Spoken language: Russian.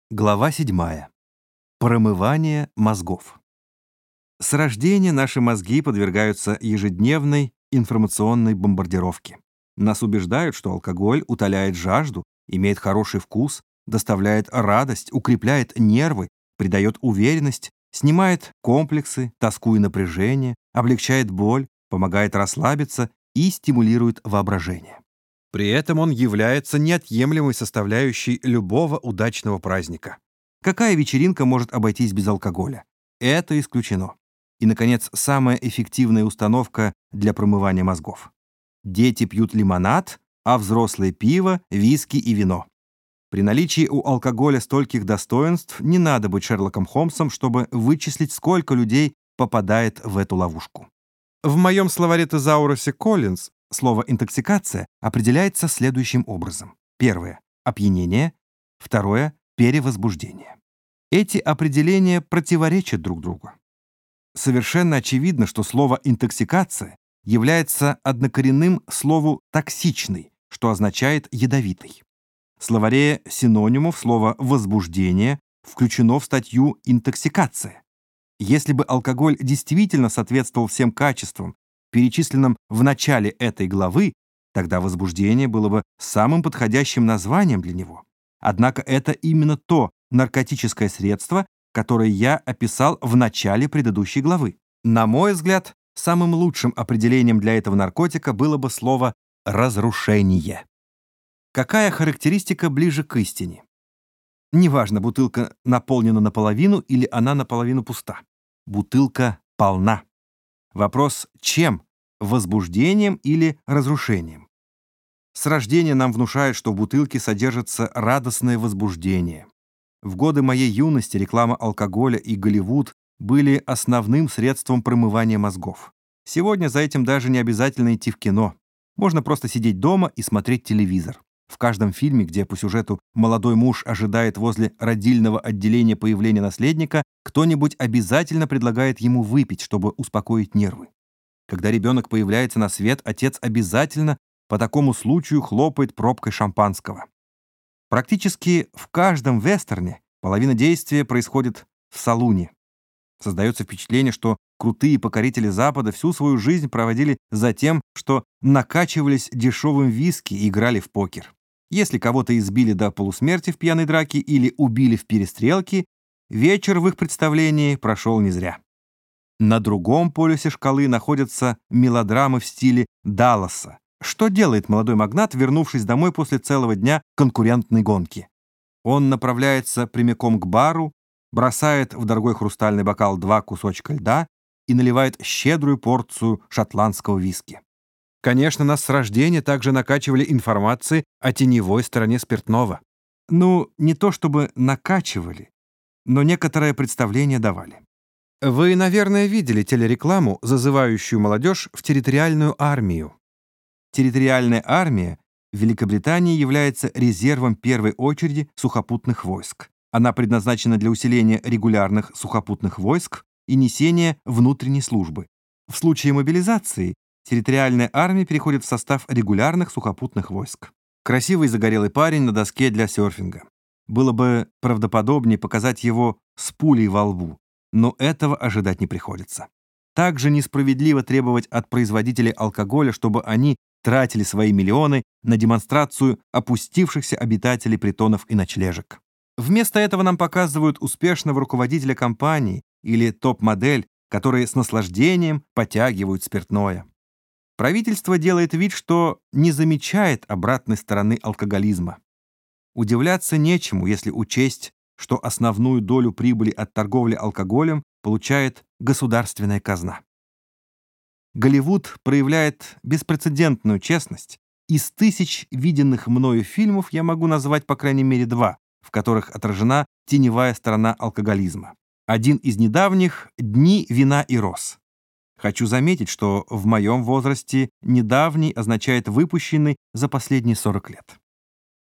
Глава 7. Промывание мозгов. С рождения наши мозги подвергаются ежедневной информационной бомбардировке. Нас убеждают, что алкоголь утоляет жажду, имеет хороший вкус, доставляет радость, укрепляет нервы, придает уверенность, снимает комплексы, тоску и напряжение, облегчает боль, помогает расслабиться и стимулирует воображение. При этом он является неотъемлемой составляющей любого удачного праздника. Какая вечеринка может обойтись без алкоголя? Это исключено. И, наконец, самая эффективная установка для промывания мозгов. Дети пьют лимонад, а взрослые — пиво, виски и вино. При наличии у алкоголя стольких достоинств не надо быть Шерлоком Холмсом, чтобы вычислить, сколько людей попадает в эту ловушку. В моем словаре Тезаурусе Коллинз слово «интоксикация» определяется следующим образом. Первое — опьянение. Второе — перевозбуждение. Эти определения противоречат друг другу. Совершенно очевидно, что слово «интоксикация» является однокоренным слову «токсичный», что означает «ядовитый». В словаре синонимов слово «возбуждение» включено в статью «интоксикация». Если бы алкоголь действительно соответствовал всем качествам, перечисленным в начале этой главы, тогда возбуждение было бы самым подходящим названием для него. Однако это именно то наркотическое средство, которое я описал в начале предыдущей главы. На мой взгляд, самым лучшим определением для этого наркотика было бы слово «разрушение». Какая характеристика ближе к истине? Неважно, бутылка наполнена наполовину или она наполовину пуста. Бутылка полна. Вопрос чем? Возбуждением или разрушением? С рождения нам внушают, что в бутылке содержится радостное возбуждение. В годы моей юности реклама алкоголя и Голливуд были основным средством промывания мозгов. Сегодня за этим даже не обязательно идти в кино. Можно просто сидеть дома и смотреть телевизор. В каждом фильме, где по сюжету молодой муж ожидает возле родильного отделения появления наследника, кто-нибудь обязательно предлагает ему выпить, чтобы успокоить нервы. Когда ребенок появляется на свет, отец обязательно по такому случаю хлопает пробкой шампанского. Практически в каждом вестерне половина действия происходит в салуне. Создается впечатление, что крутые покорители Запада всю свою жизнь проводили за тем, что накачивались дешевым виски и играли в покер. Если кого-то избили до полусмерти в пьяной драке или убили в перестрелке, вечер в их представлении прошел не зря. На другом полюсе шкалы находятся мелодрамы в стиле Далласа. Что делает молодой магнат, вернувшись домой после целого дня конкурентной гонки? Он направляется прямиком к бару, бросает в дорогой хрустальный бокал 2 кусочка льда и наливает щедрую порцию шотландского виски. Конечно, нас с рождения также накачивали информацией о теневой стороне спиртного. Ну, не то чтобы накачивали, но некоторое представление давали. Вы, наверное, видели телерекламу, зазывающую молодежь в территориальную армию. Территориальная армия в Великобритании является резервом первой очереди сухопутных войск. Она предназначена для усиления регулярных сухопутных войск и несения внутренней службы. В случае мобилизации территориальная армия переходит в состав регулярных сухопутных войск. Красивый загорелый парень на доске для серфинга. Было бы правдоподобнее показать его с пулей во лбу, но этого ожидать не приходится. Также несправедливо требовать от производителей алкоголя, чтобы они тратили свои миллионы на демонстрацию опустившихся обитателей притонов и ночлежек. Вместо этого нам показывают успешного руководителя компании или топ-модель, которые с наслаждением потягивают спиртное. Правительство делает вид, что не замечает обратной стороны алкоголизма. Удивляться нечему, если учесть, что основную долю прибыли от торговли алкоголем получает государственная казна. Голливуд проявляет беспрецедентную честность. Из 1000 виденных мною фильмов я могу назвать по крайней мере 2, в которых отражена теневая сторона алкоголизма. Один из недавних — «Дни вина и роз». Хочу заметить, что в моем возрасте недавний означает выпущенный за последние 40 лет.